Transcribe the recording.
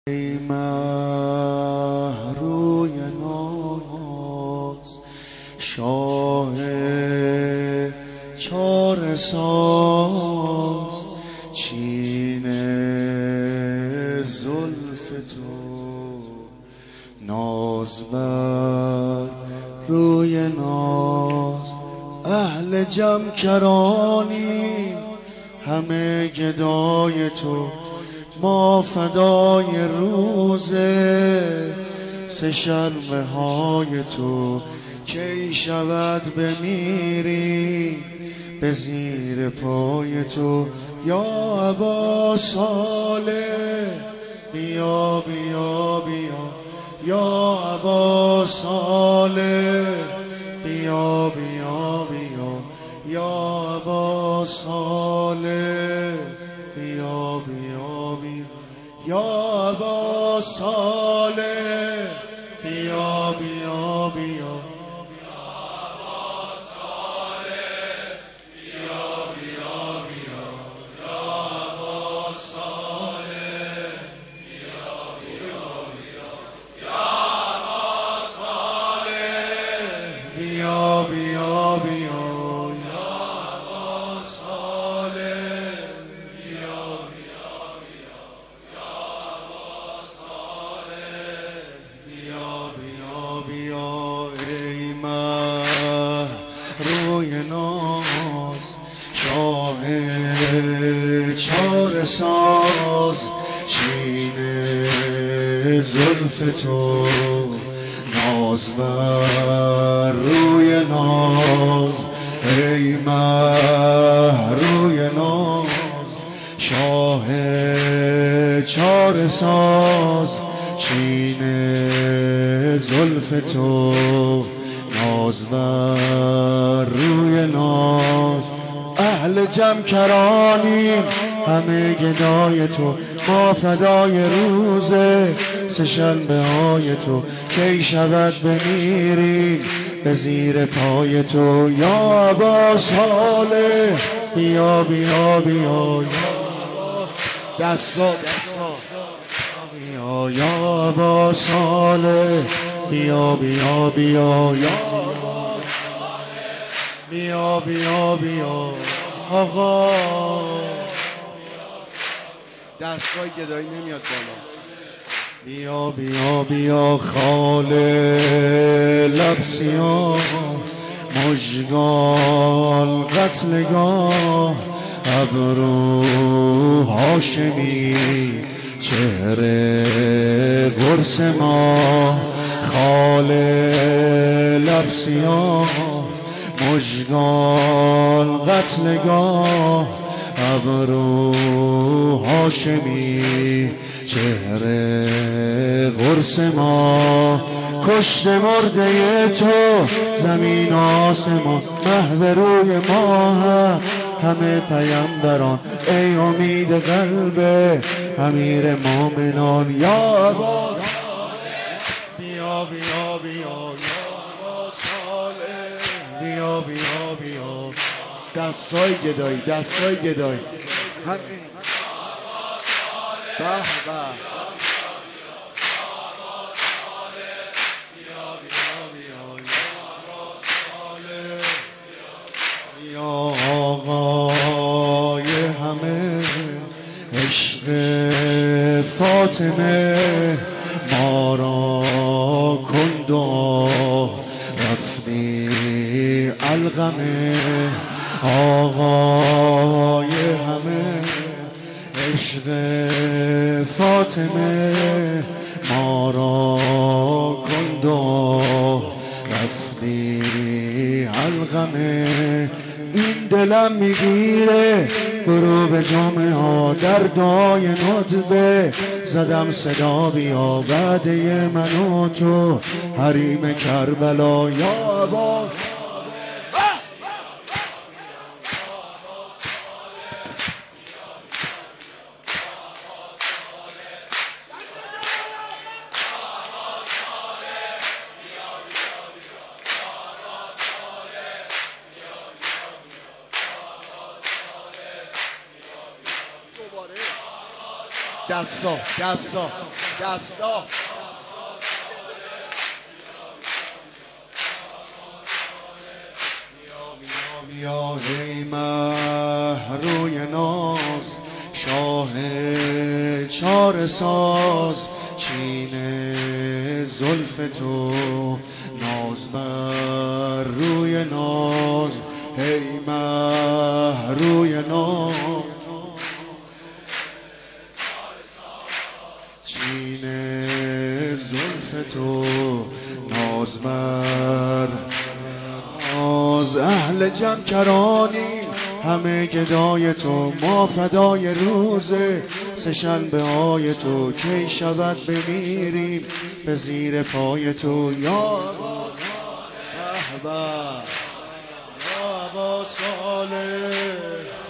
ای مه روی ناز، شاه چاره ساز، چین زلف تو ناز بر روی ناز. اهل جمع کرانی همه گدای تو، ما فدای روز سه شرمه های تو. کی شود بمیری به زیر پای تو، یا ابا صالح بیا بیا بیا، یا ابا صالح بیا بیا بیا، یا ابا صالح بیا بیا بیا، یا ابا صالح بیا بیا بیا، یا ابا صالح بیا بیا بیا، یا ابا صالح بیا بیا بیا، یا ابا صالح بیا بیا بیا، ای مه روی ناز، شاه چاره ساز، چین زلف تو ناز بر روی ناز. ای مه روی ناز، شاه چاره ساز، چین زلف تو ناز بر روی ناز. اهل جمع کرانیم همه گدای تو، ما فدای روز سه شنبه های تو. کی شود بمیریم به زیر پای تو، یا ابا صالح بیا بیا بیا، دستا بیا، یا ابا صالح بیا بیا بیا، یا بیا بیا بیا. آقا دستگاه گدایی نمیاد بالا. بیا بیا بیا خاله لب سیاه، مژگان قتلگاه، ابرو هاشمی، چهره قرص ما. خاله لب سیاه، مژگان قتلگاه، ابرو هاشمی، چهره قرص ما. کشت مرده تو زمین آسمان، محو روی ماه همه پیامبران. ای امید قلب امیر مومنان، یا ابا بیا بیا بیا، یا ابا صالح بیا بیا بیا. دستای گدایی، دستای گدایی همین. به به، یا آقای همه عشق فاطمه، ما را کن دعا رفتی القمه. آقای همه عشق فاطمه، ما را کن دعا رفتی القمه. این دلم میگیره برو به جامعه ها، در دعای ندبه زدم صدا بیا. وعده من و تو حریم کربلا، یا ابا دستا دستا بیا ای مه روی ناز شاه چار ساز چین زلف تو ناز بر روی ناز ای مه روی ناز چین زلف تو ناز بر ناز اهل جمع کرانیم همه گدای تو ما فدای روز سه شنبه های تو کی شود بمیریم به زیر پای تو یا ابا صالح